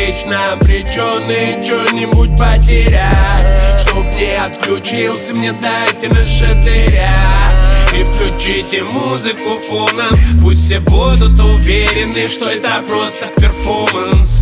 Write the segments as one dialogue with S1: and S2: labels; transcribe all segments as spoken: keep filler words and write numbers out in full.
S1: Вечно обреченный что-нибудь потерять. Чтоб не отключился, мне дайте на шатыря. И включите музыку фоном. Пусть все будут уверены, что это просто перформанс.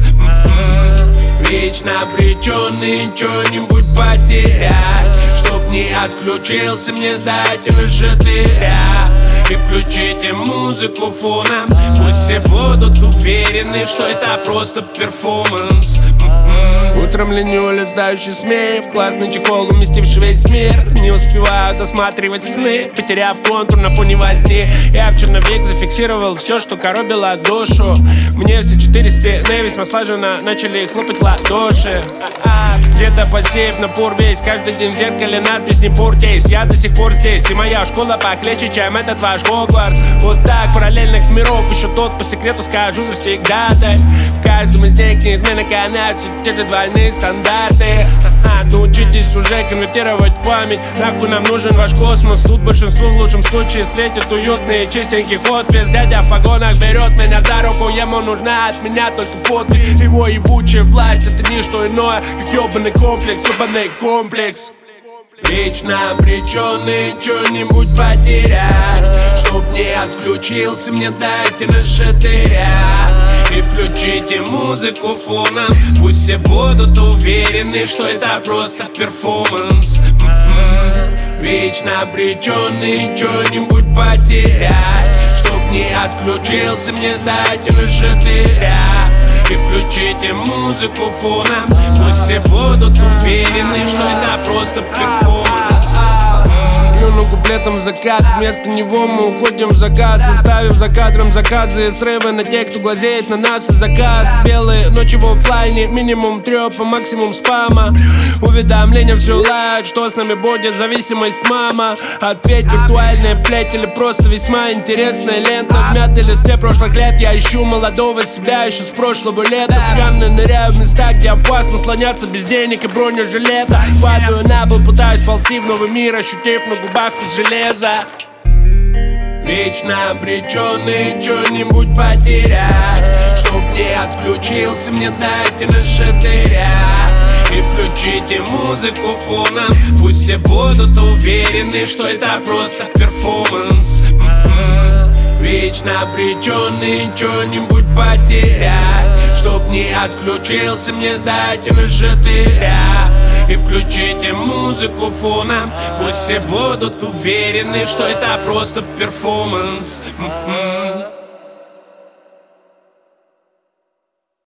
S1: Вечно обреченный что-нибудь потерять. Чтоб не отключился, мне дайте на шатыря. И включите музыку фоном. Пусть все будут уверены, что это просто перформанс. Утром леню листающий смех, классный чехол, уместивший весь мир. Не успевают осматривать сны, потеряв контур на фоне возни. Я в черновик зафиксировал все, что коробило душу. Мне все четыре стены весьма слаженно начали хлопать в ладоши. Где-то посеяв напор весь, каждый день в зеркале надпись «Не портись». Я до сих пор здесь, и моя школа похлеще, чем этот ваш Хогвартс. Вот так, параллельных миров, еще тот по секрету скажу завсегдатай. В каждом из них неизменно канат, все те же двойные стандарты. Ха-ха, научитесь уже конвертировать память. Нахуй нам нужен ваш космос. Тут большинству в лучшем случае светит уютный чистенький хоспис. Дядя в погонах берет меня за руку, ему нужна от меня только подпись. Его ебучая власть — это не что иное, как ебаный комплекс, ебаный комплекс. Вечно обреченный что-нибудь потерять. Чтоб не отключился, мне дайте на шатыря. И включите музыку фоном. Пусть все будут уверены, что это просто перформанс. Вечно обреченный что-нибудь потерять. Чтоб не отключился, мне дайте на шатыря. И включите музыку фоном. Пусть все будут уверены, что это просто перформанс. Плюну куплетом в закат, вместо него мы уходим в закат, составив за кадром заказы и срывы на тех, кто глазеет на нас и заказ. Белые ночи в оффлайне, минимум трёпа, максимум спама. Уведомления все лают, что с нами будет, зависимость мама. Ответь, виртуальная плеть или просто весьма интересная лента. В мятой листе прошлых лет я ищу молодого себя еще с прошлого лета. Пьяно ныряю в места, где опасно слоняться без денег и бронежилета. Падаю на пол, пытаюсь ползти в новый мир, ощутив на губах вкус железа. Вечно обреченный что-нибудь потерять. Чтоб не отключился, мне дайте на шатыря. И включите музыку фоном. Пусть все будут уверены, что это просто перформанс. Вечно обреченный что-нибудь потерять. Чтоб не отключился, мне дайте на шатыря. И включите музыку фоном. Пусть все будут уверены, что это просто перформанс.